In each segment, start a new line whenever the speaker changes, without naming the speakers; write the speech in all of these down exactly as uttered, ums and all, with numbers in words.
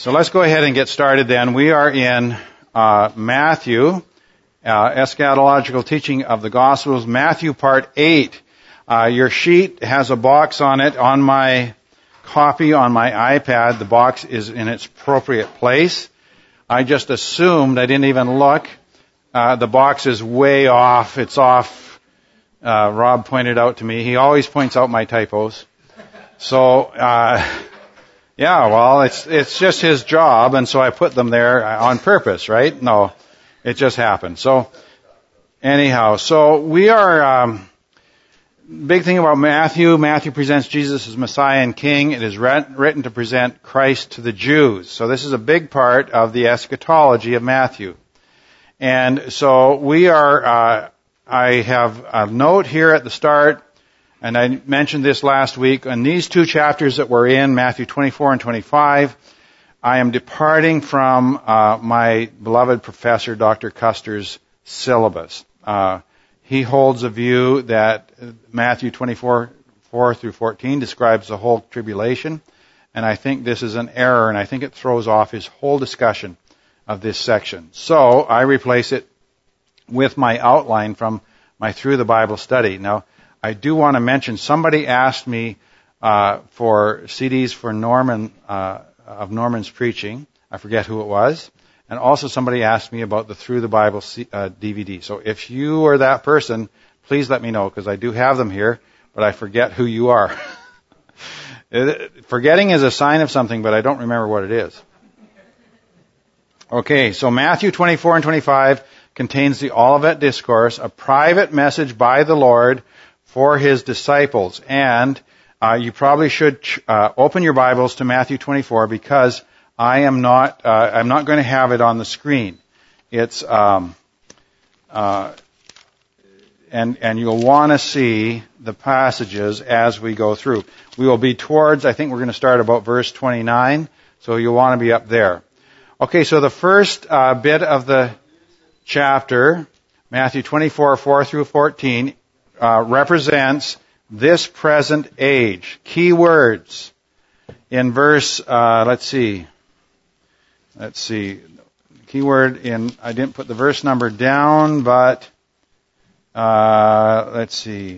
So let's go ahead and get started then. We are in uh, Matthew, uh, eschatological teaching of the Gospels, Matthew part eight. Uh, your sheet has a box on it. On my copy on my iPad, the box is in its appropriate place. I just assumed, I didn't even look, uh, the box is way off. It's off. Uh, Rob pointed out to me. He always points out my typos. So, uh, yeah, well, it's, it's just his job, and so I put them there on purpose, right? No, it just happened. So, anyhow, so we are, um, big thing about Matthew. Matthew presents Jesus as Messiah and King. It is written to present Christ to the Jews. So this is a big part of the eschatology of Matthew. And so we are, uh, I have a note here at the start, and I mentioned this last week. In these two chapters that we're in, Matthew twenty-four and twenty-five, I am departing from uh, my beloved professor, Doctor Custer's syllabus. Uh, he holds a view that Matthew twenty-four, four through fourteen describes the whole tribulation, and I think this is an error, and I think it throws off his whole discussion of this section. So I replace it with my outline from my Through the Bible study. Now, I do want to mention, somebody asked me uh, for C Ds for Norman, uh, of Norman's preaching. I forget who it was. And also somebody asked me about the Through the Bible C- uh, D V D. So if you are that person, please let me know, because I do have them here, but I forget who you are. Forgetting is a sign of something, but I don't remember what it is. Okay, so Matthew twenty-four and twenty-five contains the Olivet Discourse, a private message by the Lord for His disciples. And uh, you probably should uh, open your Bibles to Matthew twenty-four, because I am not, uh, I'm not going to have it on the screen. It's, um, uh, and, and you'll want to see the passages as we go through. We will be towards, I think we're going to start about verse twenty-nine, so you'll want to be up there. Okay, so the first uh, bit of the chapter, Matthew twenty-four, four through fourteen, uh, represents this present age. Key words in verse, uh, let's see, let's see, keyword in, I didn't put the verse number down, but, uh, let's see,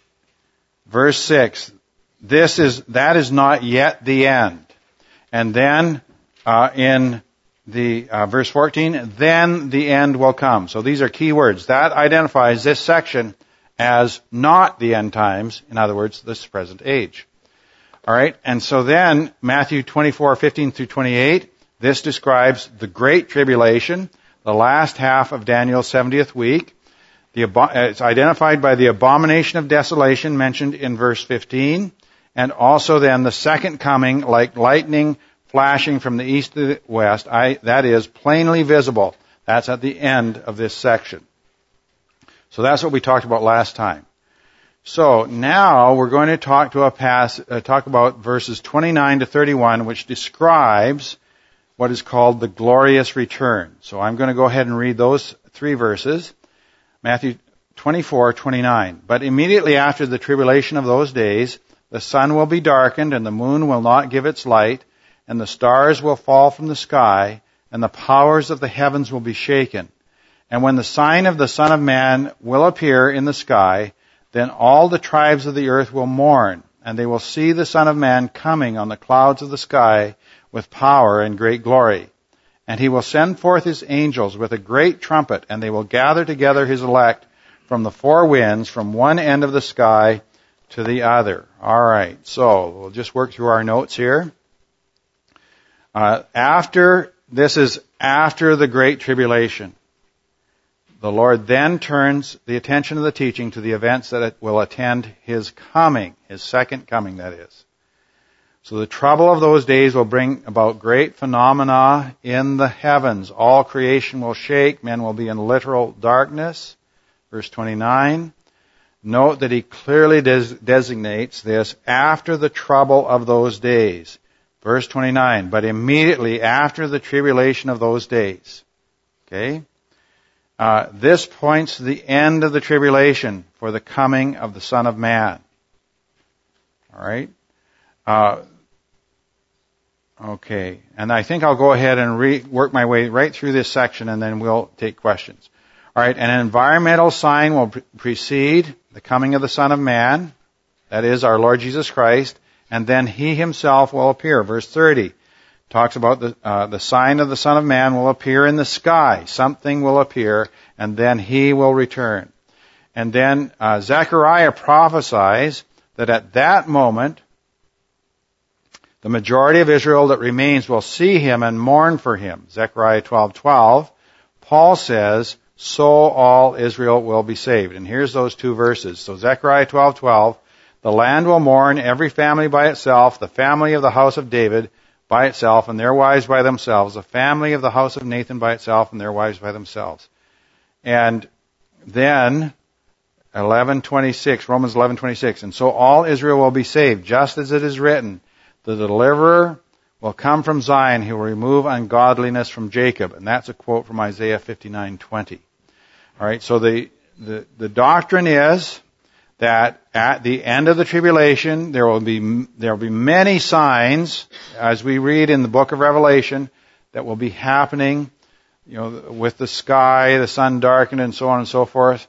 verse six, this is, that is not yet the end. And then, uh, in the, uh, verse fourteen, then the end will come. So these are key words. That identifies this section as not the end times, in other words, this present age. Alright, and so then, Matthew twenty-four, fifteen through twenty-eight, this describes the Great Tribulation, the last half of Daniel's seventieth week. The, it's identified by the abomination of desolation mentioned in verse fifteen, and also then the second coming like lightning flashing from the east to the west. I, that is plainly visible. That's at the end of this section. So that's what we talked about last time. So now we're going to talk to a pass, uh, talk about verses twenty-nine to thirty-one, which describes what is called the glorious return. So I'm going to go ahead and read those three verses. Matthew twenty-four, twenty-nine. But immediately after the tribulation of those days, the sun will be darkened, and the moon will not give its light, and the stars will fall from the sky, and the powers of the heavens will be shaken. And when the sign of the Son of Man will appear in the sky, then all the tribes of the earth will mourn, and they will see the Son of Man coming on the clouds of the sky with power and great glory. And He will send forth His angels with a great trumpet, and they will gather together His elect from the four winds, from one end of the sky to the other. All right, so we'll just work through our notes here. Uh, after, this is after the Great Tribulation. The Lord then turns the attention of the teaching to the events that will attend His coming, His second coming, that is. So the trouble of those days will bring about great phenomena in the heavens. All creation will shake. Men will be in literal darkness. Verse twenty-nine. Note that He clearly des- designates this after the trouble of those days. Verse twenty-nine. But immediately after the tribulation of those days. Okay? Uh, this points to the end of the tribulation for the coming of the Son of Man. All right? Uh, Okay, and I think I'll go ahead and re- work my way right through this section, and then we'll take questions. All right, an environmental sign will pre- precede the coming of the Son of Man, that is, our Lord Jesus Christ, and then He Himself will appear. Verse thirty talks about the uh, the sign of the Son of Man will appear in the sky. Something will appear, and then He will return. And then uh, Zechariah prophesies that at that moment, the majority of Israel that remains will see Him and mourn for Him. Zechariah twelve twelve. Paul says, so all Israel will be saved. And here's those two verses. So Zechariah twelve twelve, the land will mourn, every family by itself, the family of the house of David by itself, and their wives by themselves, the family of the house of Nathan by itself, and their wives by themselves. And then eleven twenty-six, Romans eleven twenty-six, and so all Israel will be saved, just as it is written, the deliverer will come from Zion, he will remove ungodliness from Jacob. And that's a quote from Isaiah fifty-nine twenty. All right, so the, the, the doctrine is that at the end of the tribulation, there will be, there will be many signs, as we read in the book of Revelation, that will be happening, you know, with the sky, the sun darkened, and so on and so forth.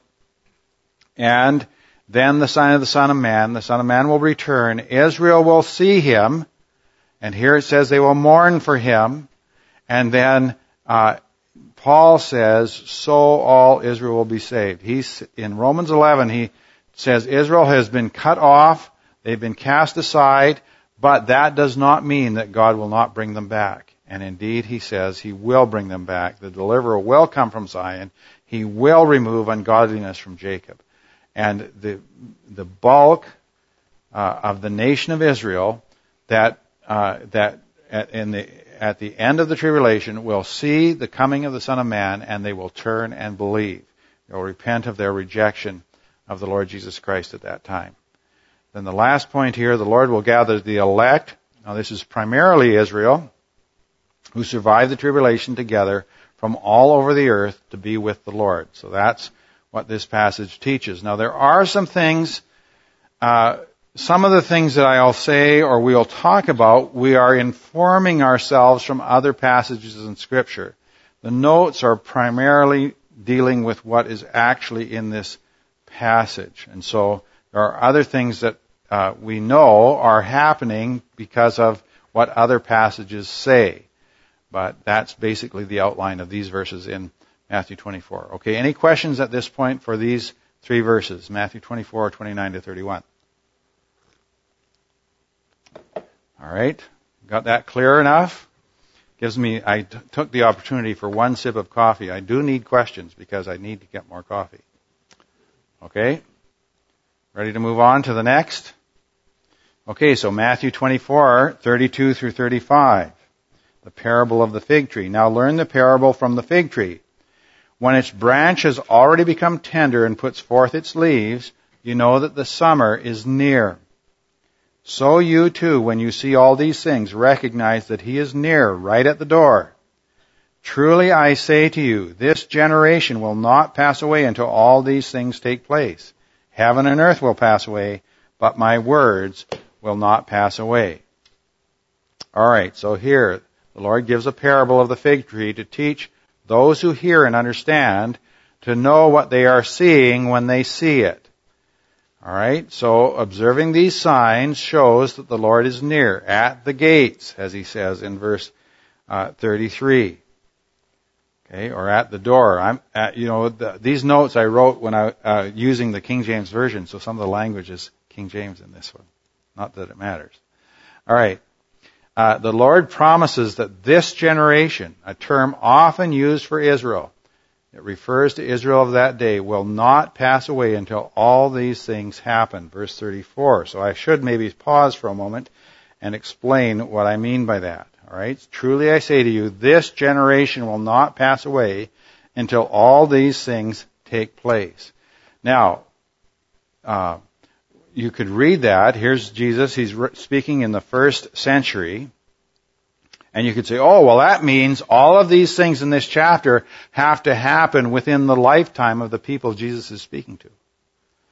And then the sign of the Son of Man, the Son of Man will return. Israel will see Him. And here it says they will mourn for Him. And then uh, Paul says, so all Israel will be saved. He's in Romans eleven, he says Israel has been cut off, they've been cast aside, but that does not mean that God will not bring them back. And indeed, he says He will bring them back. The deliverer will come from Zion. He will remove ungodliness from Jacob. And the the bulk uh, of the nation of Israel that uh, that at, in the at the end of the tribulation will see the coming of the Son of Man, and they will turn and believe. They will repent of their rejection of the Lord Jesus Christ at that time. Then the last point here, the Lord will gather the elect. Now this is primarily Israel, who survived the tribulation together from all over the earth to be with the Lord. So that's what this passage teaches. Now there are some things, uh, some of the things that I'll say or we'll talk about, we are informing ourselves from other passages in Scripture. The notes are primarily dealing with what is actually in this passage. And so there are other things that uh, we know are happening because of what other passages say. But that's basically the outline of these verses in Matthew twenty-four. Okay, any questions at this point for these three verses? Matthew twenty-four, twenty-nine to thirty-one. All right, got that clear enough? Gives me, I t- took the opportunity for one sip of coffee. I do need questions because I need to get more coffee. Okay, ready to move on to the next? Okay, so Matthew twenty-four, thirty-two through thirty-five. The parable of the fig tree. Now learn the parable from the fig tree. When its branch has already become tender and puts forth its leaves, you know that the summer is near. So you too, when you see all these things, recognize that He is near, right at the door. Truly I say to you, this generation will not pass away until all these things take place. Heaven and earth will pass away, but my words will not pass away. All right, so here the Lord gives a parable of the fig tree to teach those who hear and understand to know what they are seeing when they see it. All right, so observing these signs shows that the Lord is near, at the gates, as He says in verse uh, thirty-three. Okay, or at the door. I'm, at, you know, the, these notes I wrote when I uh, using the King James Version, so some of the language is King James in this one. Not that it matters. All right. Uh, the Lord promises that this generation, a term often used for Israel, it refers to Israel of that day, will not pass away until all these things happen. Verse thirty-four. So I should maybe pause for a moment and explain what I mean by that. All right. Truly I say to you, this generation will not pass away until all these things take place. Now, uh, you could read that. Here's Jesus. He's speaking in the first century. And you could say, oh, well, that means all of these things in this chapter have to happen within the lifetime of the people Jesus is speaking to.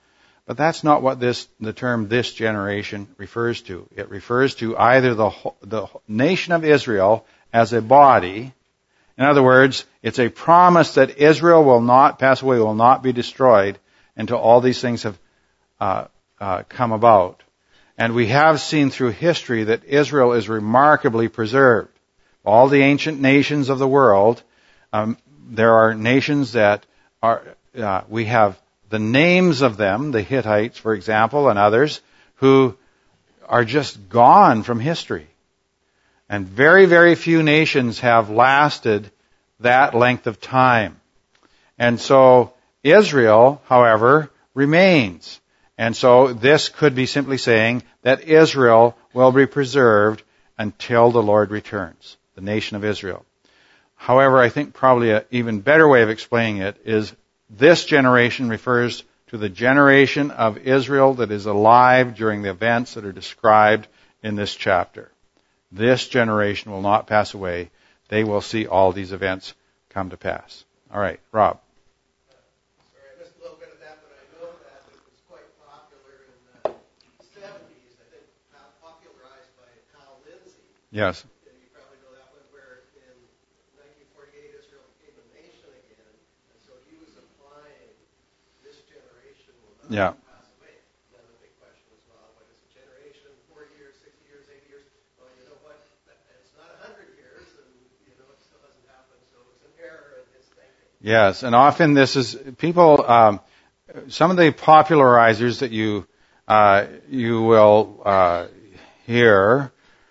But that's not what this the term "this generation" refers to. It refers to either the the nation of Israel as a body. In other words, it's a promise that Israel will not pass away, will not be destroyed until all these things have uh, uh, come about. And we have seen through history that Israel is remarkably preserved. All the ancient nations of the world, um, there are nations that are, uh, we have the names of them, the Hittites, for example, and others, who are just gone from history. And very, very few nations have lasted that length of time. And so Israel, however, remains. And so this could be simply saying that Israel will be preserved until the Lord returns, the nation of Israel. However, I think probably an even better way of explaining it is this generation refers to the generation of Israel that is alive during the events that are described in this chapter. This generation will not pass away. They will see all these events come to pass. All right, Rob.
Sorry, I missed a little bit of that, but I know that it was quite popular in the seventies, I think popularized by Hal Lindsey.
Yes.
And you probably know that one, where in nineteen forty-eight Israel became a nation again, and so he was implying this generation will not
Yeah.
pass away. Then the big question was, well, what is a generation? forty years, sixty years, eighty years? Well, you know what? It's not one hundred years, and you know it still hasn't happened, so it was an error in his thinking.
Yes, and often this is people. Um, some of the popularizers that you uh, you will uh, hear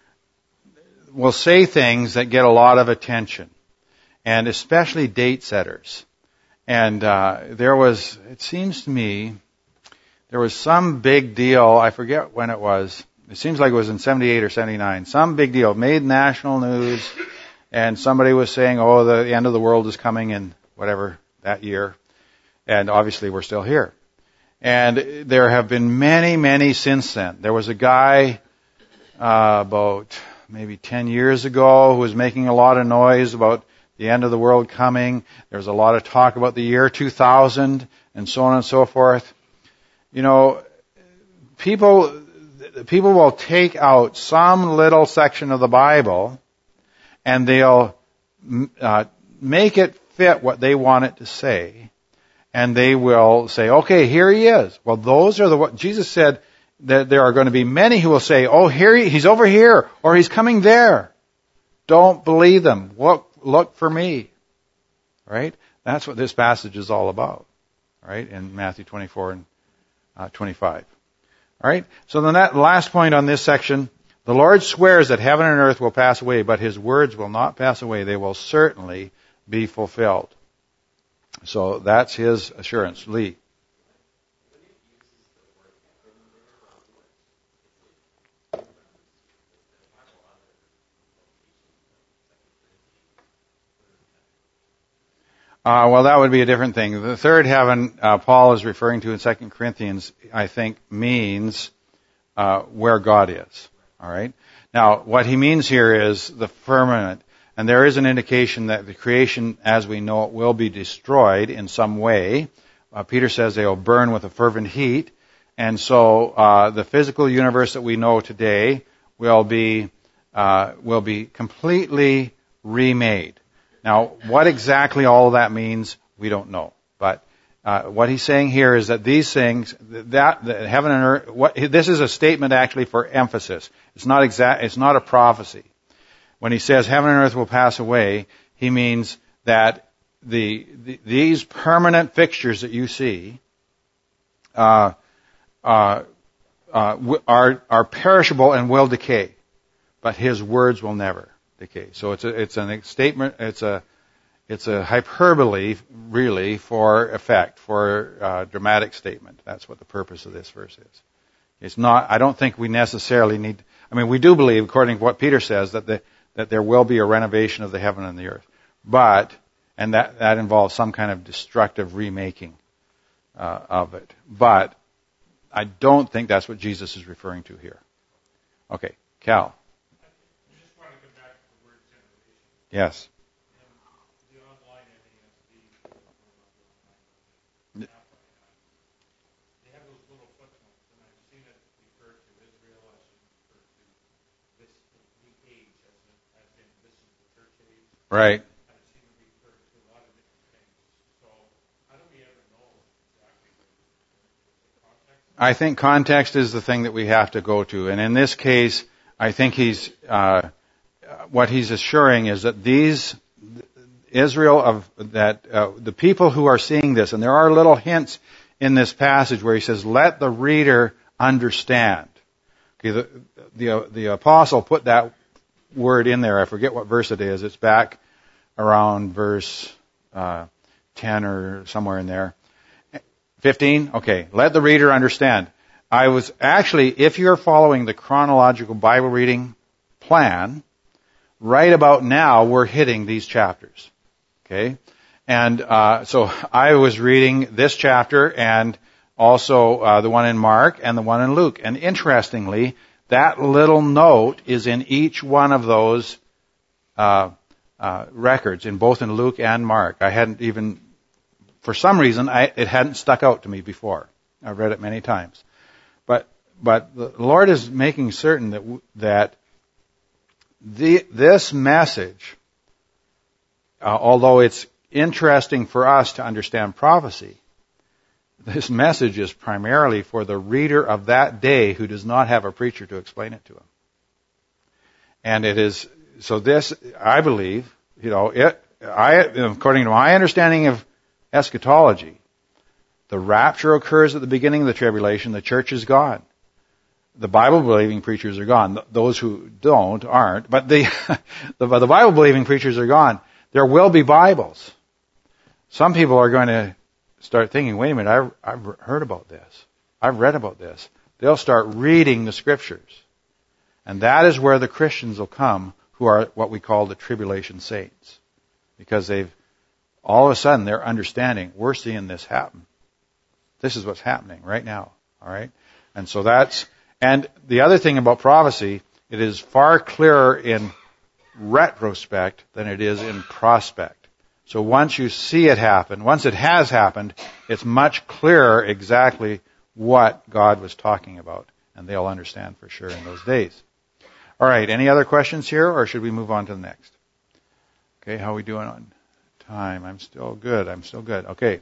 will say things that get a lot of attention, and especially date setters. And uh, there was, it seems to me, there was some big deal. I forget when it was. It seems like it was in seventy-eight or seventy-nine. Some big deal made national news, and somebody was saying, "Oh, the end of the world is coming in whatever that year," and obviously we're still here. And there have been many, many since then. There was a guy uh, about maybe ten years ago who was making a lot of noise about the end of the world coming. There was a lot of talk about the year two thousand and so on and so forth. You know, people people will take out some little section of the Bible and they'll uh, make it fit what they want it to say. And they will say, okay, here he is. Well, those are the, what Jesus said that there are going to be many who will say, oh, here he, he's over here, or he's coming there. Don't believe them. Look, look for me. Right? That's what this passage is all about. Right? In Matthew twenty-four and uh, twenty-five. All right? So then that last point on this section, the Lord swears that heaven and earth will pass away, but his words will not pass away. They will certainly be fulfilled. So that's his assurance. Lee. Uh, well, that would be a different thing. The third heaven uh, Paul is referring to in Second Corinthians, I think, means uh, where God is. All right. Now, what he means here is the firmament. And there is an indication that the creation, as we know it, will be destroyed in some way. Uh, Peter says they will burn with a fervent heat. And so uh, the physical universe that we know today will be uh, will be completely remade. Now, what exactly all of that means, we don't know. But uh, what he's saying here is that these things, that, that heaven and earth, what, this is a statement actually for emphasis. It's not exact. It's not a prophecy. When he says heaven and earth will pass away, he means that the, the these permanent fixtures that you see uh, uh, uh, are are perishable and will decay, but his words will never decay. So it's a it's a statement. It's a it's a hyperbole, really, for effect, for a dramatic statement. That's what the purpose of this verse is. It's not. I don't think we necessarily need. I mean, we do believe, according to what Peter says, that the that there will be a renovation of the heaven and the earth. But, and that, that involves some kind of destructive remaking uh, of it. But I don't think that's what Jesus is referring to here. Okay, Cal.
I just want to come back to the word generation.
Yes.
And the online N A S B, they have those little
Right.
I've seen it referred to a lot of different things. So how do we ever know exactly the context?
I think context is the thing that we have to go to. And in this case, I think he's, uh, what he's assuring is that these, Israel of, that, uh, the people who are seeing this, and there are little hints in this passage where he says, let the reader understand. Okay, the, the, the apostle put that word in there. I forget what verse it is. It's back around verse, uh, ten or somewhere in there. fifteen? Okay. Let the reader understand. I was actually, if you're following the chronological Bible reading plan, right about now we're hitting these chapters. Okay? And, uh, so I was reading this chapter and also, uh, the one in Mark and the one in Luke. And interestingly, that little note is in each one of those, uh, uh, records, in both in Luke and Mark. I hadn't even, for some reason, I, it hadn't stuck out to me before. I've read it many times. But, but the Lord is making certain that, that the, this message, uh, although it's interesting for us to understand prophecy, this message is primarily for the reader of that day who does not have a preacher to explain it to him. And it is, so this, I believe, you know, it, I, according to my understanding of eschatology, the rapture occurs at the beginning of the tribulation, the church is gone. The Bible-believing preachers are gone. Those who don't aren't, but the, the, the Bible-believing preachers are gone. There will be Bibles. Some people are going to start thinking, wait a minute, I've, I've heard about this. I've read about this. They'll start reading the scriptures. And that is where the Christians will come, who are what we call the tribulation saints. Because they've, all of a sudden, they're understanding, we're seeing this happen. This is what's happening right now. All right? And so that's, and the other thing about prophecy, it is far clearer in retrospect than it is in prospect. So once you see it happen, once it has happened, it's much clearer exactly what God was talking about. And they'll understand for sure in those days. All right, any other questions here, or should we move on to the next? Okay, how are we doing on time? I'm still good. I'm still good. Okay.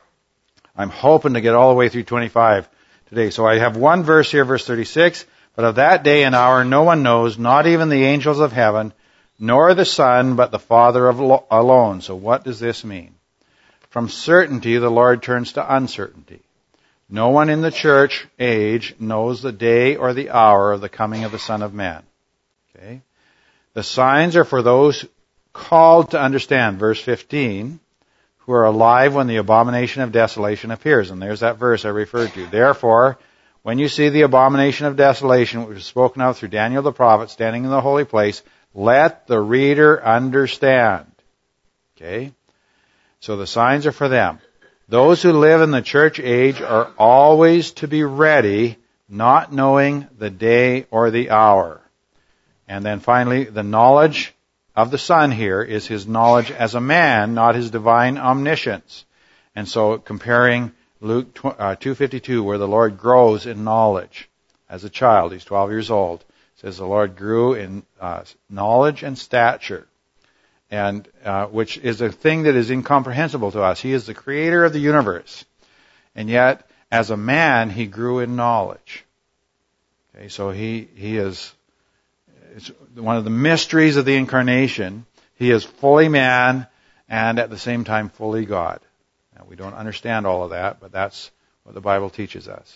I'm hoping to get all the way through twenty-five today. So I have one verse here, verse thirty-six. But of that day and hour no one knows, not even the angels of heaven, nor the Son, but the Father of lo- alone. So what does this mean? From certainty, the Lord turns to uncertainty. No one in the church age knows the day or the hour of the coming of the Son of Man. Okay. The signs are for those called to understand. Verse fifteen, who are alive when the abomination of desolation appears. And there's that verse I referred to. Therefore, when you see the abomination of desolation, which was spoken of through Daniel the prophet, standing in the holy place, let the reader understand. Okay? So the signs are for them. Those who live in the church age are always to be ready, not knowing the day or the hour. And then finally, the knowledge of the Son here is his knowledge as a man, not his divine omniscience. And so comparing Luke two fifty-two, where the Lord grows in knowledge as a child, he's twelve years old, says the Lord grew in uh, knowledge and stature, and uh, which is a thing that is incomprehensible to us. He is the creator of the universe, and yet as a man he grew in knowledge. Okay, so he he is it's one of the mysteries of the incarnation. He is fully man and at the same time fully God. Now, we don't understand all of that, but that's what the Bible teaches us.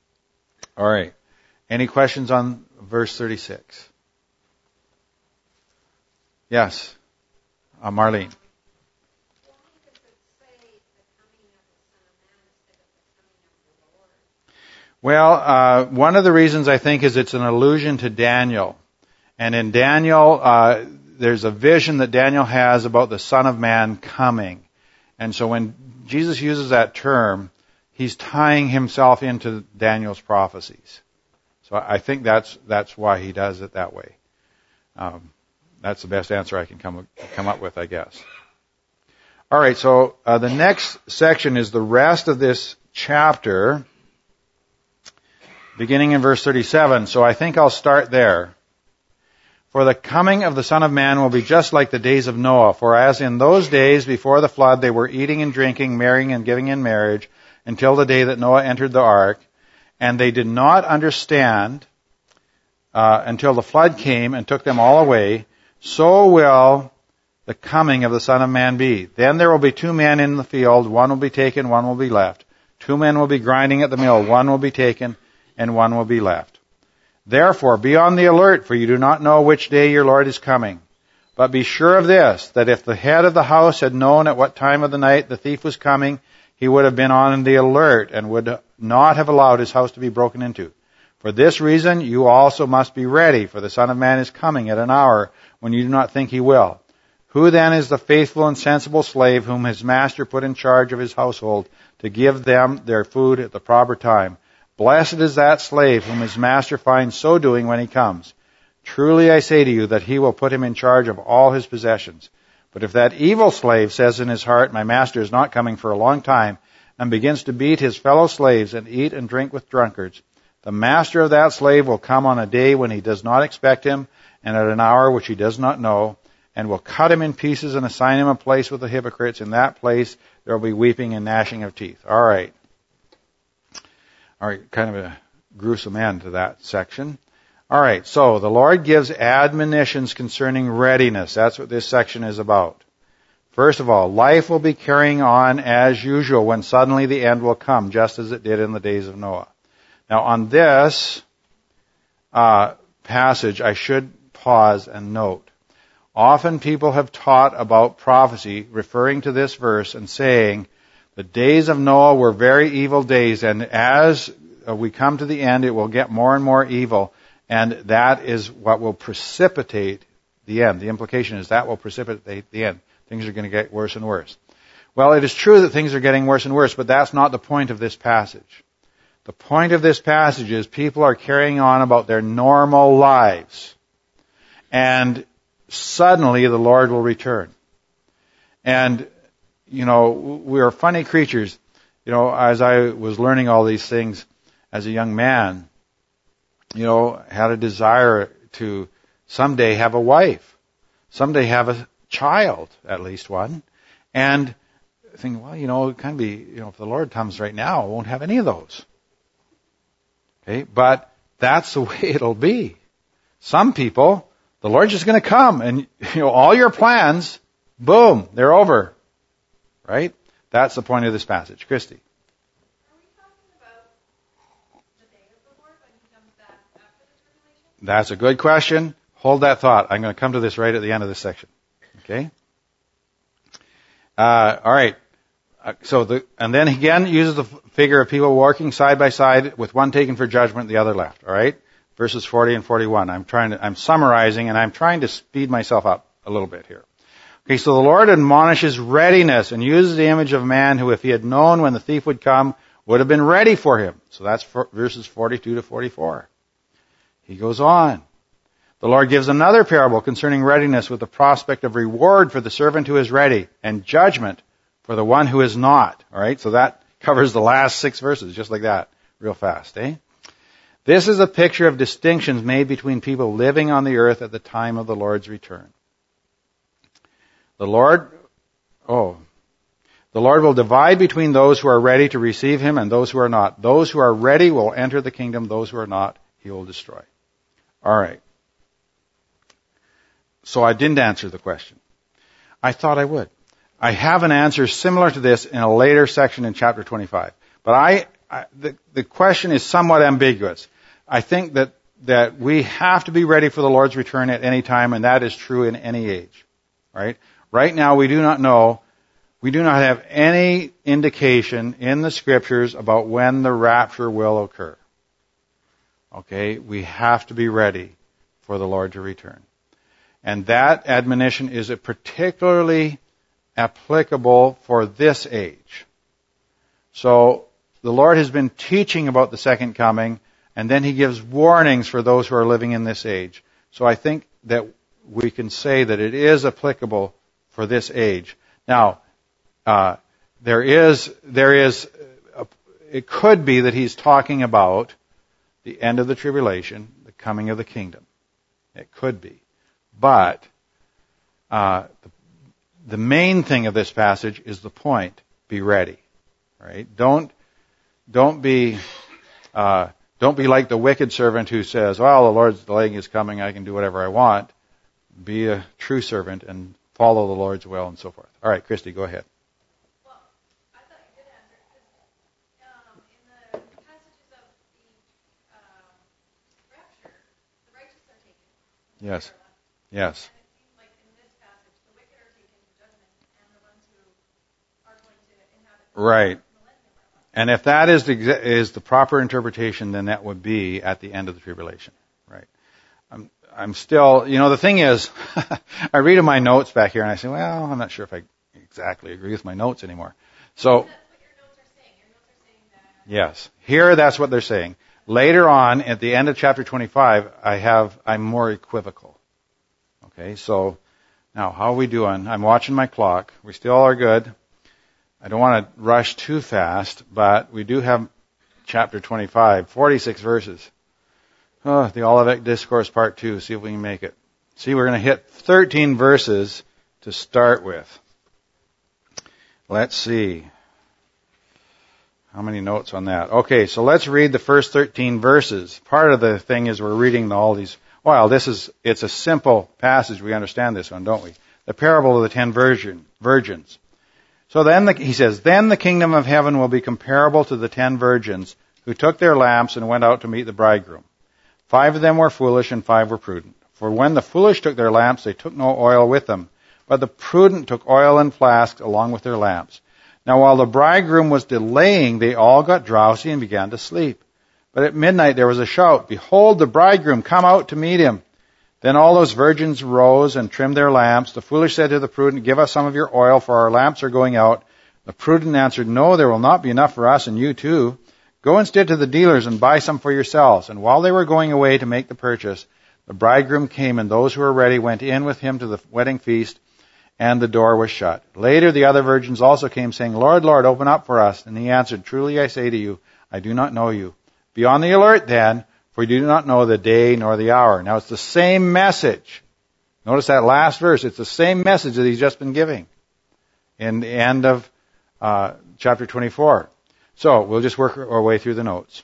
All right. Any questions on verse thirty-six? Yes. Uh, Marlene. Well, uh, one of the reasons I think is it's an allusion to Daniel. And in Daniel, uh, there's a vision that Daniel has about the Son of Man coming. And so when Jesus uses that term, he's tying himself into Daniel's prophecies. So I think that's that's why he does it that way. Um, that's the best answer I can come come up with, I guess. All right, so uh, the next section is the rest of this chapter, beginning in verse thirty-seven. So I think I'll start there. For the coming of the Son of Man will be just like the days of Noah. For as in those days before the flood they were eating and drinking, marrying and giving in marriage, until the day that Noah entered the ark, and they did not understand uh, until the flood came and took them all away, so will the coming of the Son of Man be. Then there will be two men in the field, one will be taken, one will be left. Two men will be grinding at the mill, one will be taken, and one will be left. Therefore, be on the alert, for you do not know which day your Lord is coming. But be sure of this, that if the head of the house had known at what time of the night the thief was coming, he would have been on the alert and would not have allowed his house to be broken into. For this reason, you also must be ready, for the Son of Man is coming at an hour when you do not think he will. Who then is the faithful and sensible slave whom his master put in charge of his household to give them their food at the proper time? Blessed is that slave whom his master finds so doing when he comes. Truly I say to you that he will put him in charge of all his possessions. But if that evil slave says in his heart, my master is not coming for a long time, and begins to beat his fellow slaves and eat and drink with drunkards, the master of that slave will come on a day when he does not expect him, and at an hour which he does not know, and will cut him in pieces and assign him a place with the hypocrites. In that place there will be weeping and gnashing of teeth. All right. All right, kind of a gruesome end to that section. All right, so the Lord gives admonitions concerning readiness. That's what this section is about. First of all, life will be carrying on as usual when suddenly the end will come, just as it did in the days of Noah. Now, on this uh, passage, I should pause and note. Often people have taught about prophecy, referring to this verse and saying, the days of Noah were very evil days, and as we come to the end, it will get more and more evil, and that is what will precipitate the end. The implication is that will precipitate the end. Things are going to get worse and worse. Well, it is true that things are getting worse and worse, but that's not the point of this passage. The point of this passage is people are carrying on about their normal lives, and suddenly the Lord will return. And you know, we are funny creatures. You know, as I was learning all these things as a young man, you know, had a desire to someday have a wife, someday have a child, at least one, and think, well, you know, it can be, you know, if the Lord comes right now, I won't have any of those. Okay, but that's the way it'll be. Some people, the Lord's just going to come, and you know, all your plans, boom, they're over. Right? That's the point of this passage. Christy.
Are we talking about the day of the Lord when he comes back after the tribulation?
That's a good question. Hold that thought. I'm going to come to this right at the end of this section. Okay? Uh, all right. Uh, so the, and then again uses the figure of people walking side by side with one taken for judgment, the other left. All right? Verses forty and forty-one. I'm trying to, I'm summarizing and I'm trying to speed myself up a little bit here. Okay, so the Lord admonishes readiness and uses the image of man who, if he had known when the thief would come, would have been ready for him. So that's for verses forty-two to forty-four. He goes on. The Lord gives another parable concerning readiness with the prospect of reward for the servant who is ready and judgment for the one who is not. All right, so that covers the last six verses, just like that, real fast, eh? This is a picture of distinctions made between people living on the earth at the time of the Lord's return. The Lord, oh, the Lord will divide between those who are ready to receive him and those who are not. Those who are ready will enter the kingdom. Those who are not, he will destroy. All right. So I didn't answer the question. I thought I would. I have an answer similar to this in a later section in chapter twenty-five. But I, I the, the question is somewhat ambiguous. I think that, that we have to be ready for the Lord's return at any time, and that is true in any age. All right? Right now, we do not know, we do not have any indication in the Scriptures about when the rapture will occur. Okay? We have to be ready for the Lord to return. And that admonition is particularly applicable for this age. So, the Lord has been teaching about the second coming, and then he gives warnings for those who are living in this age. So I think that we can say that it is applicable for this age. Now, uh, there is, there is, a, it could be that he's talking about the end of the tribulation, the coming of the kingdom. It could be. But uh, the, the main thing of this passage is the point. Be ready. Right? Don't don't be uh, don't be like the wicked servant who says, "Well, the Lord's delaying His coming. I can do whatever I want." Be a true servant and follow the Lord's will and so forth. All right, Christy, go ahead.
Well, I thought you did answer because um, in the passages of the um, rapture, the righteous are taken.
Yes. Yes.
And it seems like in this passage, the wicked are taken to judgment, and the ones who are going to inhabit the
Right.
millennium are left.
And if that is the, is the proper interpretation, then that would be at the end of the tribulation. Right. I'm, I'm still, you know, the thing is, I read in my notes back here and I say, well, I'm not sure if I exactly agree with my notes anymore. So,
That's what your notes are saying. Your notes are saying that.
yes, here that's what they're saying. Later on, at the end of chapter twenty-five, I have, I'm more equivocal. Okay, so now how are we doing? I'm watching my clock. We still are good. I don't want to rush too fast, but we do have chapter twenty-five, forty-six verses. Oh, the Olivet Discourse Part two. See if we can make it. See, we're going to hit thirteen verses to start with. Let's see. How many notes on that? Okay, so let's read the first thirteen verses. Part of the thing is we're reading all these. Well, this is, it's a simple passage. We understand this one, don't we? The parable of the ten virgin, virgins. So then the, he says, then the kingdom of heaven will be comparable to the ten virgins who took their lamps and went out to meet the bridegroom. Five of them were foolish and five were prudent. For when the foolish took their lamps, they took no oil with them. But the prudent took oil in flasks along with their lamps. Now while the bridegroom was delaying, they all got drowsy and began to sleep. But at midnight there was a shout, "Behold, the bridegroom, come out to meet him." Then all those virgins rose and trimmed their lamps. The foolish said to the prudent, "Give us some of your oil, for our lamps are going out." The prudent answered, "No, there will not be enough for us and you too. Go instead to the dealers and buy some for yourselves." And while they were going away to make the purchase, the bridegroom came, and those who were ready went in with him to the wedding feast, and the door was shut. Later the other virgins also came, saying, "Lord, Lord, open up for us." And he answered, "Truly I say to you, I do not know you. Be on the alert then, for you do not know the day nor the hour." Now it's the same message. Notice that last verse. It's the same message that he's just been giving in the end of uh, chapter twenty-four. So we'll just work our way through the notes.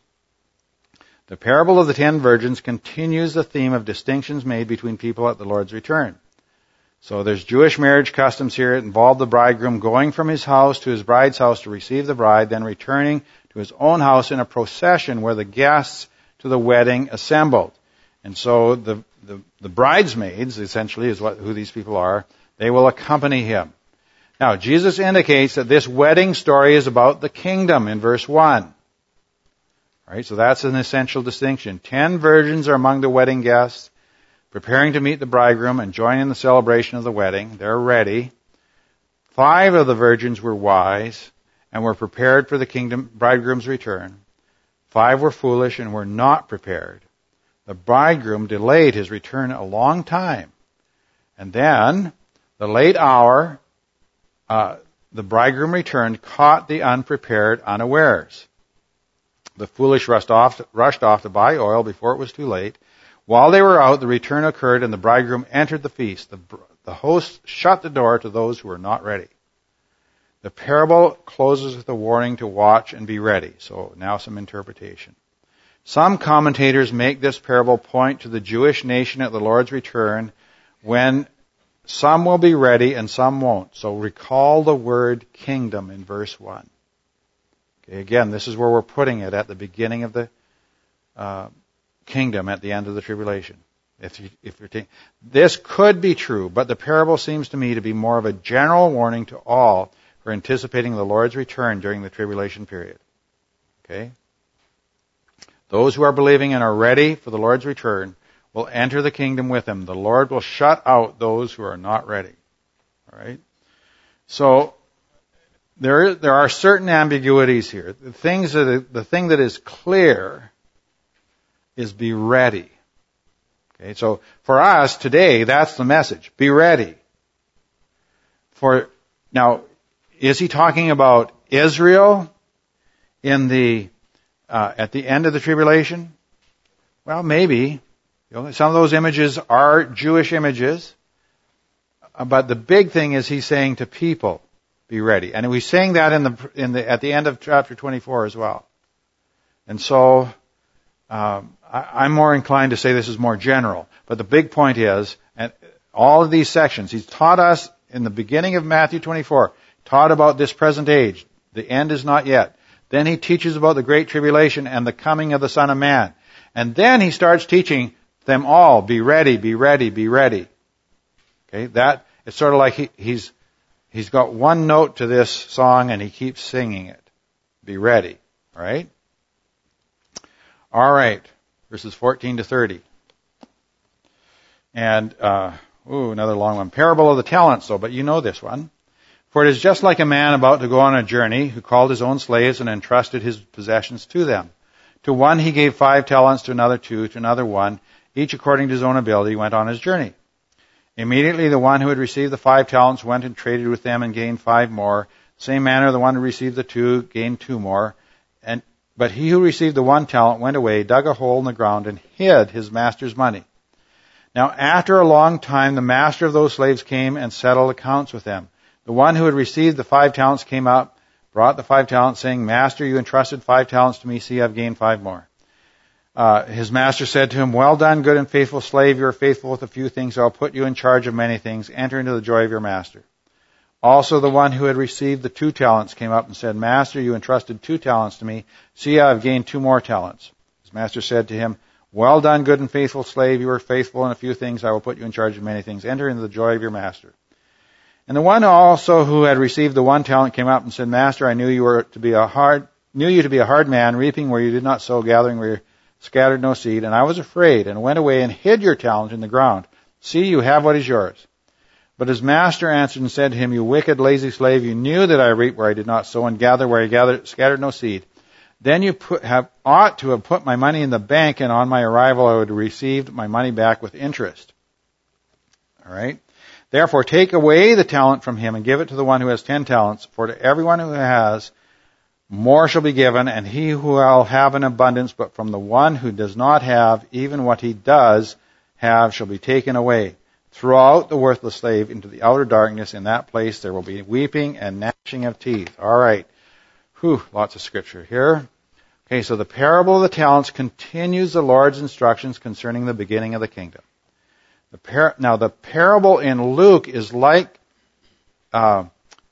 The parable of the ten virgins continues the theme of distinctions made between people at the Lord's return. So there's Jewish marriage customs here. It involved the bridegroom going from his house to his bride's house to receive the bride, then returning to his own house in a procession where the guests to the wedding assembled. And so the, the, the bridesmaids, essentially, is what, who these people are. They will accompany him. Now, Jesus indicates that this wedding story is about the kingdom in verse one. All right, so that's an essential distinction. Ten virgins are among the wedding guests, preparing to meet the bridegroom and join in the celebration of the wedding. They're ready. Five of the virgins were wise and were prepared for the kingdom bridegroom's return. Five were foolish and were not prepared. The bridegroom delayed his return a long time. And then, the late hour, uh, the bridegroom returned, caught the unprepared unawares. The foolish rushed off, rushed off to buy oil before it was too late. While they were out, the return occurred, and the bridegroom entered the feast. The, the host shut the door to those who were not ready. The parable closes with a warning to watch and be ready. So now some interpretation. Some commentators make this parable point to the Jewish nation at the Lord's return, when some will be ready and some won't. So recall the word kingdom in verse one. Okay, again, this is where we're putting it at the beginning of the uh, kingdom, at the end of the tribulation. If you, if you're taking, this could be true, but the parable seems to me to be more of a general warning to all for anticipating the Lord's return during the tribulation period. Okay? Those who are believing and are ready for the Lord's return will enter the kingdom with him. The Lord will shut out those who are not ready. All right? So, there, there are certain ambiguities here. The things that, the thing that is clear is be ready. Okay? So, for us today, that's the message. Be ready. For, now, is he talking about Israel in the uh, at the end of the tribulation? Well, maybe. You know, some of those images are Jewish images, but the big thing is he's saying to people, be ready. And he's saying that in the in the at the end of chapter twenty-four as well. And so um, I, I'm more inclined to say this is more general. But the big point is, and all of these sections, he's taught us in the beginning of Matthew twenty-four, taught about this present age. The end is not yet. Then he teaches about the great tribulation and the coming of the Son of Man. And then he starts teaching them all, be ready, be ready, be ready. Okay, that, it's sort of like he, he's, he's got one note to this song and he keeps singing it. Be ready. All right? All right. Verses fourteen to thirty. And, uh, ooh, another long one. Parable of the talents, though, but you know this one. For it is just like a man about to go on a journey who called his own slaves and entrusted his possessions to them. To one he gave five talents, to another two, to another one, each according to his own ability went on his journey. Immediately the one who had received the five talents went and traded with them and gained five more. Same manner the one who received the two gained two more. And but he who received the one talent went away, dug a hole in the ground, and hid his master's money. Now after a long time the master of those slaves came and settled accounts with them. The one who had received the five talents came up, brought the five talents, saying, Master, you entrusted five talents to me. See, I've gained five more. Uh, his master said to him, Well done, good and faithful slave. You are faithful with a few things. I'll put you in charge of many things. Enter into the joy of your master. Also the one who had received the two talents came up and said, Master, you entrusted two talents to me. See, I've gained two more talents. His master said to him, Well done, good and faithful slave. You are faithful in a few things. I will put you in charge of many things. Enter into the joy of your master. And the one also who had received the one talent came up and said, Master, I knew you were to be a hard, knew you to be a hard man, reaping where you did not sow, gathering where you scattered no seed. And I was afraid and went away and hid your talent in the ground. See, you have what is yours. But his master answered and said to him, You wicked, lazy slave, you knew that I reap where I did not sow and gather where I gathered, scattered no seed. Then you put, have, ought to have put my money in the bank, and on my arrival I would have received my money back with interest. All right. Therefore, take away the talent from him and give it to the one who has ten talents. For to everyone who has, more shall be given, and he who will have an abundance. But from the one who does not have, even what he does have shall be taken away. Throw out the worthless slave into the outer darkness. In that place there will be weeping and gnashing of teeth. All right. Whew, lots of scripture here. Okay, so the parable of the talents continues the Lord's instructions concerning the beginning of the kingdom. The par- now, the parable in Luke is like, uh,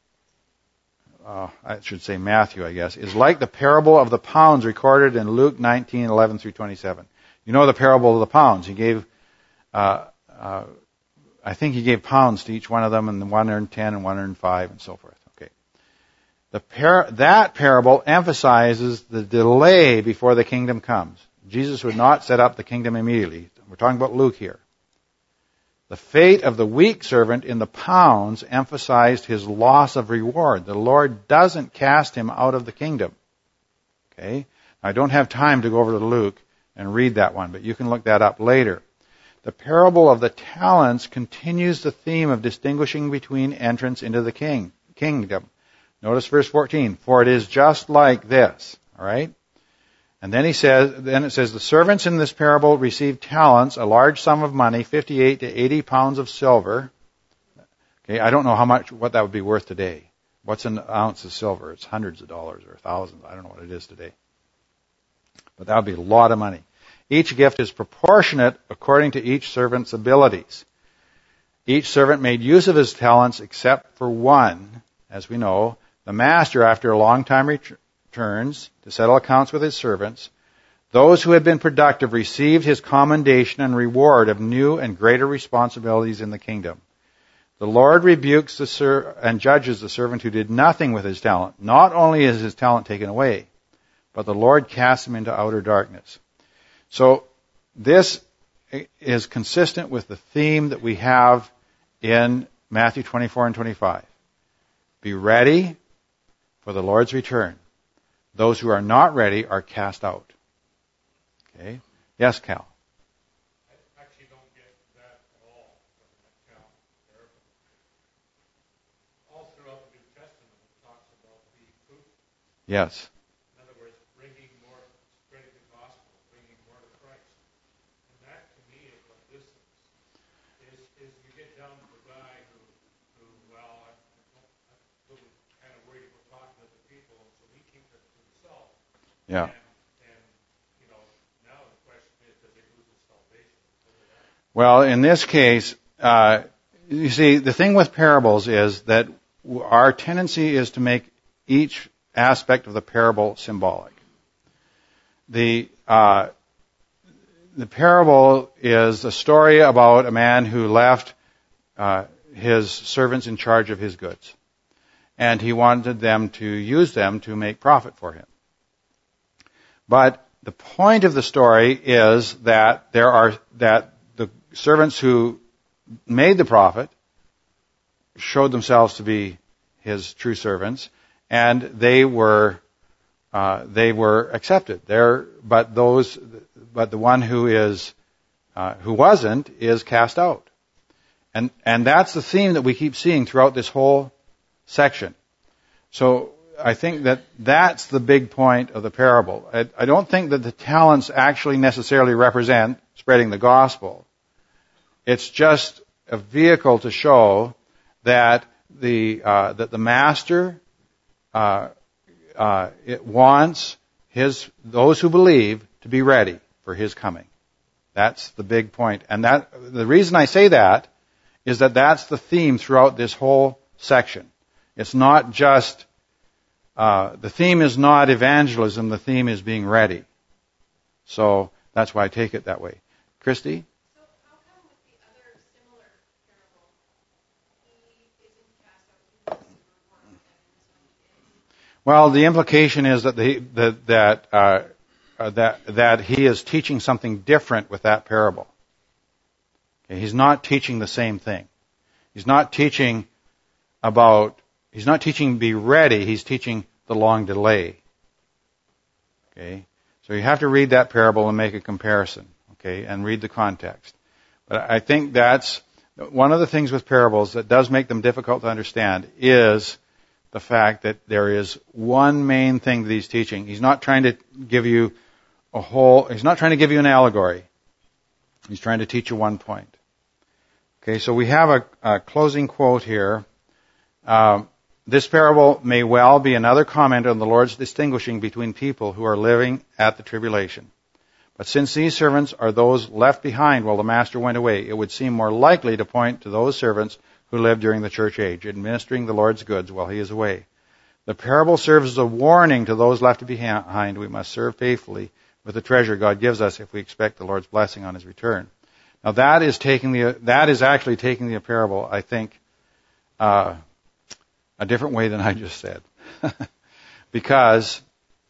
uh, I should say Matthew, I guess, is like the parable of the pounds recorded in Luke nineteen, eleven through twenty-seven. You know the parable of the pounds. He gave, uh, uh, I think he gave pounds to each one of them, and one earned ten and one earned five and so forth. Okay. The par- that parable emphasizes the delay before the kingdom comes. Jesus would not set up the kingdom immediately. We're talking about Luke here. The fate of the weak servant in the pounds emphasized his loss of reward. The Lord doesn't cast him out of the kingdom. Okay? I don't have time to go over to Luke and read that one, but you can look that up later. The parable of the talents continues the theme of distinguishing between entrance into the king, kingdom. Notice verse fourteen. For it is just like this. All right? And then he says, then it says, the servants in this parable received talents, a large sum of money, fifty-eight to eighty pounds of silver. Okay, I don't know how much, what that would be worth today. What's an ounce of silver? It's hundreds of dollars or thousands. I don't know what it is today. But that would be a lot of money. Each gift is proportionate according to each servant's abilities. Each servant made use of his talents except for one, as we know. The master, after a long time, ret- returns to settle accounts with his servants. Those who had been productive received his commendation and reward of new and greater responsibilities in the kingdom. The Lord rebukes the ser- and judges the servant who did nothing with his talent. Not only is his talent taken away, but the Lord casts him into outer darkness. So this is consistent with the theme that we have in Matthew twenty-four and twenty-five. Be ready for the Lord's return. Those who are not ready are cast out. Okay? Yes, Cal?
I actually don't get that at all from that account parable. All throughout the New Testament, it talks about being fruitful.
Yes.
In other words, bringing more, spreading the gospel, bringing more to Christ. And that, to me, is
Yeah.
And, and, you know, now the question is, does he lose his salvation?
Well, in this case, uh, you see, the thing with parables is that our tendency is to make each aspect of the parable symbolic. The uh, the parable is a story about a man who left uh, his servants in charge of his goods, and he wanted them to use them to make profit for him. But the point of the story is that there are that the servants who made the profit showed themselves to be his true servants, and they were uh, they were accepted. There, but those, but the one who is uh, who wasn't is cast out, and and that's the theme that we keep seeing throughout this whole section. So I think that that's the big point of the parable. I, I don't think that the talents actually necessarily represent spreading the gospel. It's just a vehicle to show that the uh, that the master uh, uh, it wants his those who believe to be ready for his coming. That's the big point, and that the reason I say that is that that's the theme throughout this whole section. It's not just uh, the theme is not evangelism. The theme is being ready. So that's why I take it that way. Christy?
So how come with the other similar parable, he isn't cast out, he receives a reward, and this one he is?
Well, the implication is that the, the, that uh, uh, that that he is teaching something different with that parable. Okay, he's not teaching the same thing. He's not teaching about. He's not teaching be ready. He's teaching the long delay. Okay, so you have to read that parable and make a comparison. Okay, and read the context. But I think that's one of the things with parables that does make them difficult to understand is the fact that there is one main thing that he's teaching. He's not trying to give you a whole, he's not trying to give you an allegory. He's trying to teach you one point. Okay, so we have a, a closing quote here. Um, this parable may well be another comment on the Lord's distinguishing between people who are living at the tribulation. But since these servants are those left behind while the master went away, it would seem more likely to point to those servants who lived during the church age, administering the Lord's goods while he is away. The parable serves as a warning to those left behind. We must serve faithfully with the treasure God gives us if we expect the Lord's blessing on his return. Now that is taking the that is actually taking the parable, I think, uh, a different way than I just said, because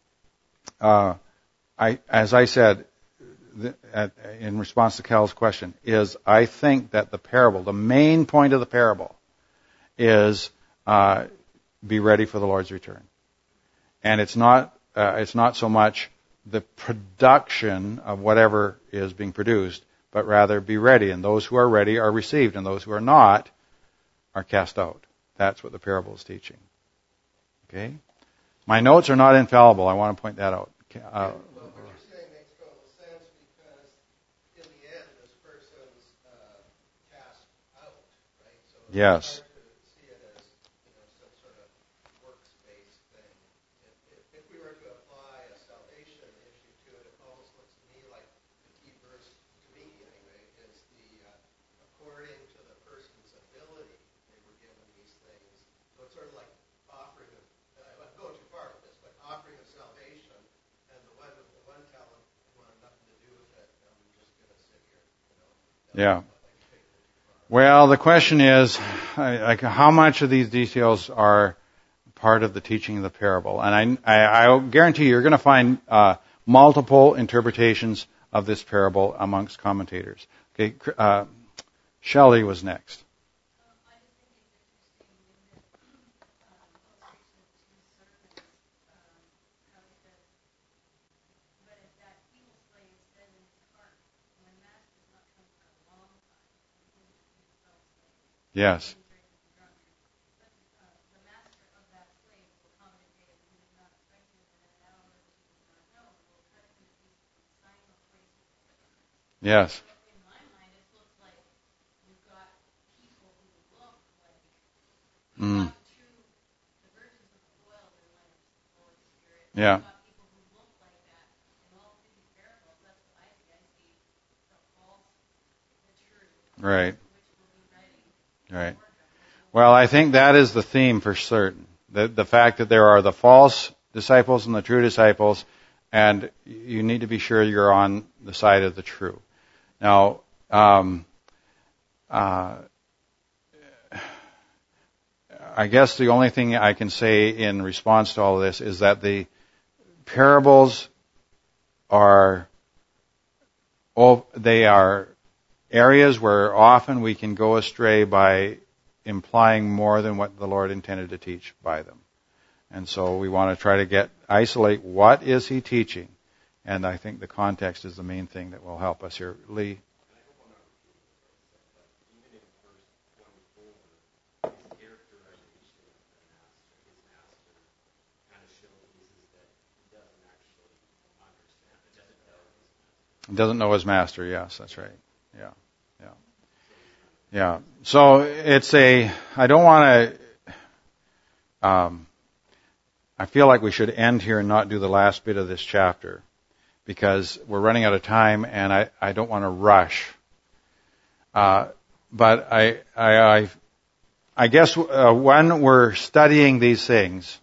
uh, I, as I said th- at, in response to Cal's question, is I think that the parable, the main point of the parable, is uh, be ready for the Lord's return, and it's not uh, it's not so much the production of whatever is being produced, but rather be ready, and those who are ready are received, and those who are not are cast out. That's what the parable is teaching. Okay? My notes are not infallible. I want to point that out. Uh,
Well, what you're saying makes total sense because in the end, this person's uh, cast out, right? So it's
Yes.
hard to see it as, you know, some sort of works-based thing. If, if, if we were to apply a salvation issue to it, it almost looks to me like the key verse, to me anyway, is the uh, according to the person's ability, they were given these things. So it's sort of like offering of, uh, I'm going too far with this, but offering of salvation, and the one with the one talent wanted nothing to do with it. I'm just going to sit here, you know.
Yeah.
Like, take it too far.
Well, the question is, like, how much of these details are part of the teaching of the parable? And I, I, I guarantee you're going to find uh, multiple interpretations of this parable amongst commentators. Okay, uh, Shelley was next.
Um, I just think it's interesting in this um, illustration of two servants, um, how he says, but if that evil slave said in his heart, my master's not come for a long time, and he was his fellow slave.
Yes.
He drank and be drunk. But uh, the master of that slave will come in a day when he did not expect him, and at an hour which he does not know, and will cut him to pieces and sign him a place with him.
Yes.
In my mind, it looks like you've got people who look like
Mm.
not true, the virgins of the oil, the lamps, the Holy Spirit.
Yeah.
You've got people who look like
Right. Right. Well, I think that is the theme for certain. The, the fact that there are the false disciples and the true disciples, and you need to be sure you're on the side of the true. Now, um, uh, I guess the only thing I can say in response to all of this is that the parables are, oh, they are areas where often we can go astray by implying more than what the Lord intended to teach by them. And so we want to try to get, isolate what is He teaching. And I think the context is the main thing that will help us here. Lee? Doesn't know his master, yes, that's right. Yeah, yeah. Yeah. So it's a, I don't want to, um, I feel like we should end here and not do the last bit of this chapter because we're running out of time and I, I don't want to rush. Uh, but I, I, I, I guess uh, when we're studying these things,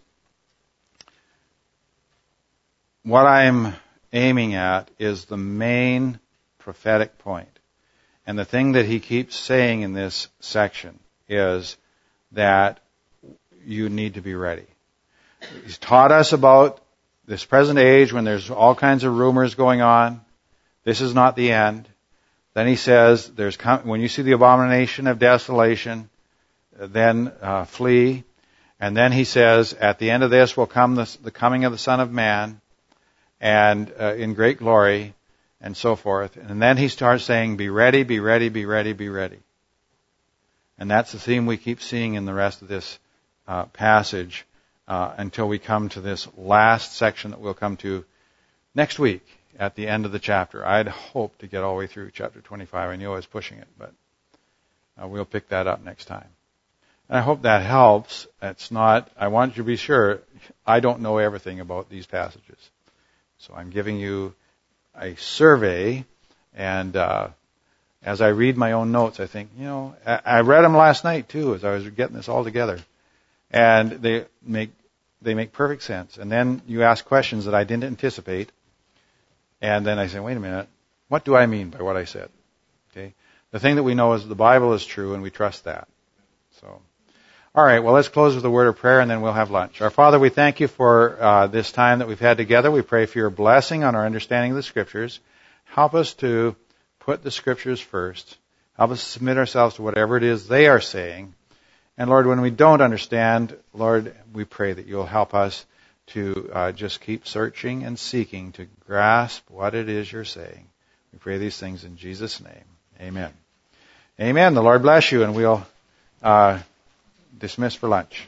what I'm aiming at is the main prophetic point. And the thing that he keeps saying in this section is that you need to be ready. He's taught us about this present age when there's all kinds of rumors going on. This is not the end. Then he says, "There's when you see the abomination of desolation, then uh, flee." And then he says, at the end of this will come the, the coming of the Son of Man, and uh, in great glory, and so forth. And then he starts saying, be ready, be ready, be ready, be ready. And that's the theme we keep seeing in the rest of this uh, passage uh, until we come to this last section that we'll come to next week at the end of the chapter. I'd hoped to get all the way through chapter twenty-five. I knew I was pushing it, but uh, we'll pick that up next time. And I hope that helps. It's not, I want you to be sure, I don't know everything about these passages. So I'm giving you a survey, and uh, as I read my own notes, I think, you know, I, I read them last night too as I was getting this all together, and they make they make perfect sense. And then you ask questions that I didn't anticipate, and then I say, wait a minute, what do I mean by what I said? Okay, the thing that we know is the Bible is true, and we trust that. So. All right, well, let's close with a word of prayer, and then we'll have lunch. Our Father, we thank you for uh, this time that we've had together. We pray for your blessing on our understanding of the Scriptures. Help us to put the Scriptures first. Help us to submit ourselves to whatever it is they are saying. And, Lord, when we don't understand, Lord, we pray that you'll help us to uh, just keep searching and seeking to grasp what it is you're saying. We pray these things in Jesus' name. Amen. Amen. The Lord bless you, and we'll... Uh, dismissed for lunch.